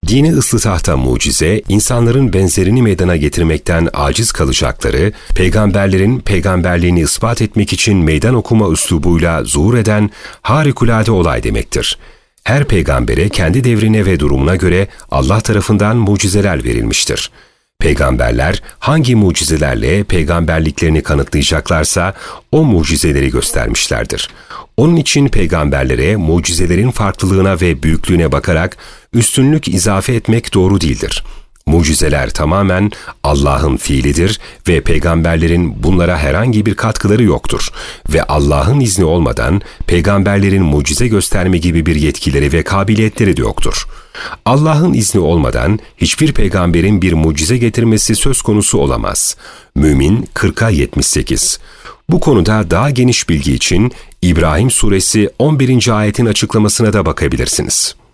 Dini ıslahta mucize, insanların benzerini meydana getirmekten aciz kalacakları, peygamberlerin peygamberliğini ispat etmek için meydan okuma üslubuyla zuhur eden harikulade olay demektir. Her peygambere kendi devrine ve durumuna göre Allah tarafından mucizeler verilmiştir. Peygamberler hangi mucizelerle peygamberliklerini kanıtlayacaklarsa o mucizeleri göstermişlerdir. Onun için peygamberlere mucizelerin farklılığına ve büyüklüğüne bakarak üstünlük izafe etmek doğru değildir. Mucizeler tamamen Allah'ın fiilidir ve peygamberlerin bunlara herhangi bir katkıları yoktur. Ve Allah'ın izni olmadan peygamberlerin mucize gösterme gibi bir yetkileri ve kabiliyetleri de yoktur. Allah'ın izni olmadan hiçbir peygamberin bir mucize getirmesi söz konusu olamaz. Mümin 40'a 78. Bu konuda daha geniş bilgi için İbrahim Suresi 11. ayetin açıklamasına da bakabilirsiniz.